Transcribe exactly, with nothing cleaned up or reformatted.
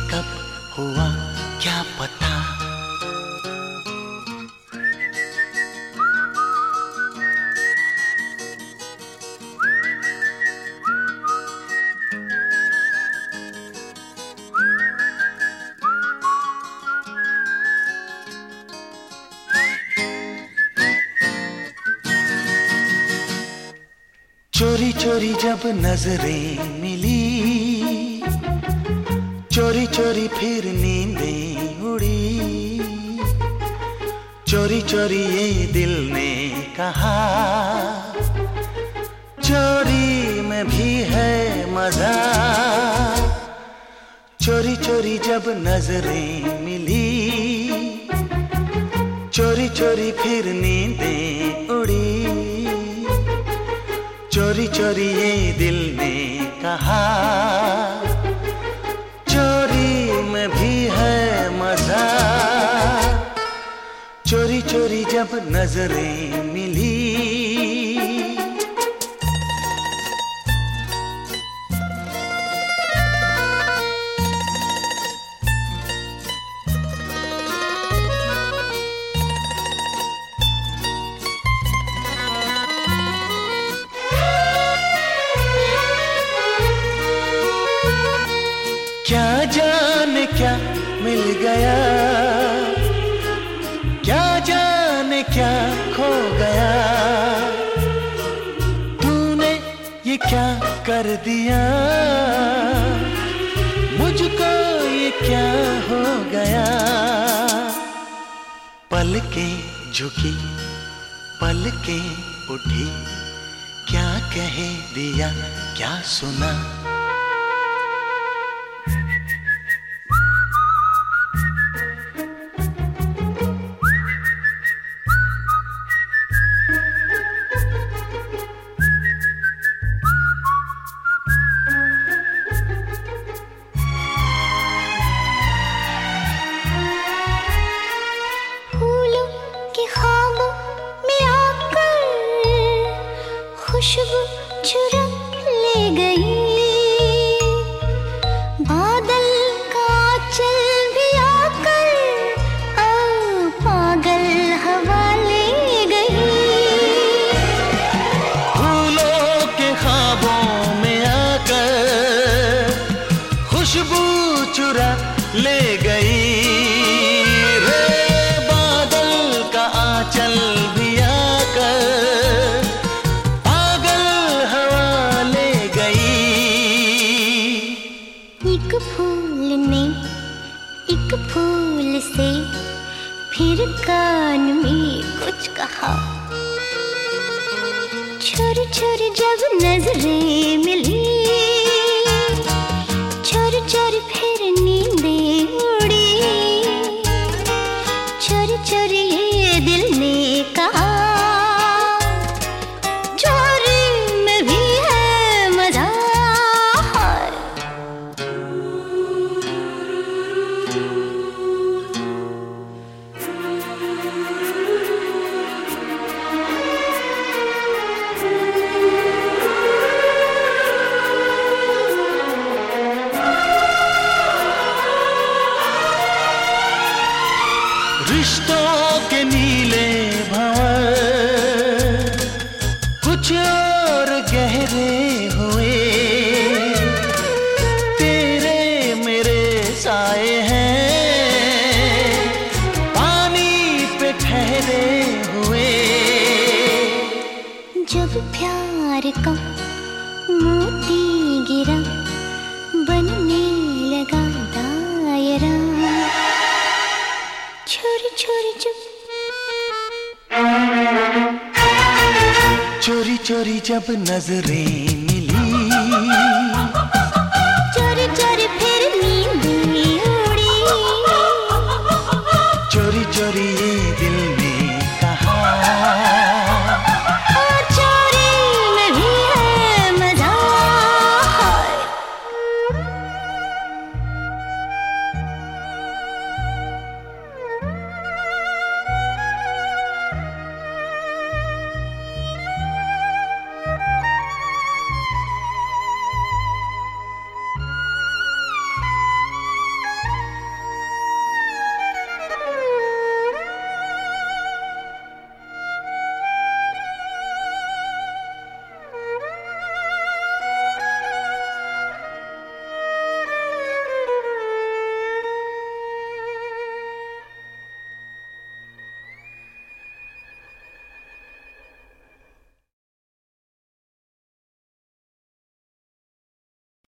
कब हुआ क्या पता। चोरी चोरी जब नजरें मिली, चोरी चोरी फिर नींदें उड़ी, चोरी चोरी ये दिल ने कहा, चोरी में भी है मजा। चोरी चोरी जब नजरें मिली, चोरी चोरी फिर नींदें उड़ी, चोरी चोरी ये दिल ने कहा, चोरी में भी है मजा। चोरी चोरी जब नजरें मिली, क्या जाने क्या मिल गया, क्या जाने क्या खो गया, तूने ये क्या कर दिया, मुझको ये क्या हो गया। पलकें झुकी पलकें उठी, क्या कह दिया क्या सुना। खुशबू चुरा ले गई, बादल का चल भी आकर ओ पागल हवा ले गई। फूलों के ख्वाबों में आकर खुशबू चुरा ले गई, रे बादल का आंचल भी आकर एक फूल ने एक फूल से फिर कान में कुछ कहा। छोरी छोरी जब नजरें मिली, छोरी छोरी फिर नींदें उड़ी, छोरी छोरी ये दिल ने कहा, चोरी में भी है मजा। रिश्तों के नीले भंवर कुछ और गहरे हुए, तेरे मेरे साए हैं पानी पे ठहरे हुए। जब प्यार का मोती गिरा, बनने लगा दायरा, छोरी छोरी जब चोरी चोरी जब नजरें